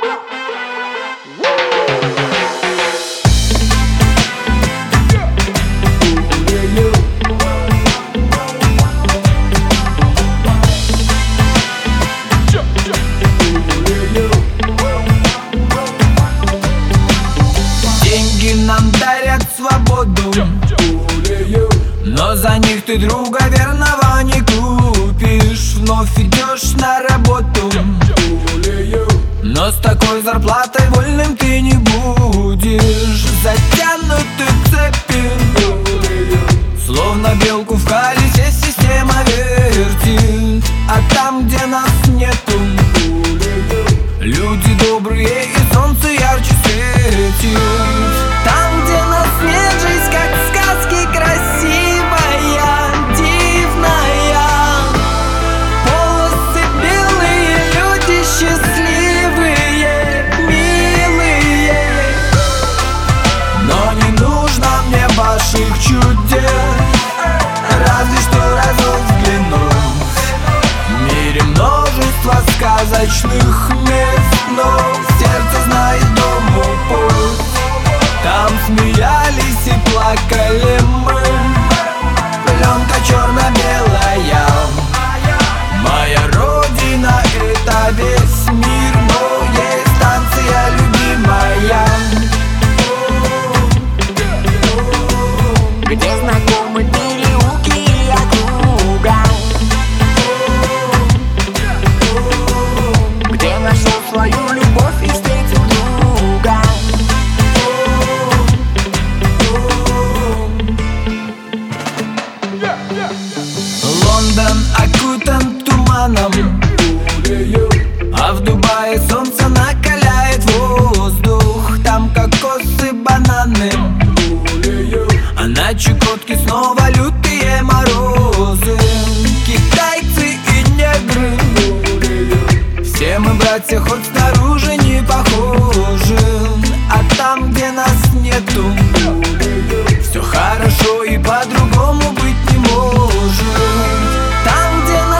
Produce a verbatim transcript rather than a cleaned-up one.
Деньги нам дарят свободу, но за них ты друга верного не купишь. Вновь идешь на работу, но с такой зарплатой вольным ты не будешь. Затянуты цепи, словно белку в колесе система вертит. А там, где нас нету, люди добрые и солнце ярче светит. Там, где нас нет, жизнь как в сказке красивая, дивная. Полосы белые, люди счастливые, милые. Но не нужно мне ваших чудес, разве что разок взглянуть. В мире множество сказочных мест, но сердце знает дому путь. Там смеялись и плакали мы, пленка черно-белая. Моя родина — это весь мир, но есть станция любимая, где знакомы переулки и округа, где нашел свою любовь и встретил друга. Лондон окутан туманом, а в Дубае солнце накаляет воздух. Там кокосы, бананы, а на Чукотке снова лютые морозы. Китайцы и негры, все мы братья, хоть снаружи не похожи. А там, где нас нету,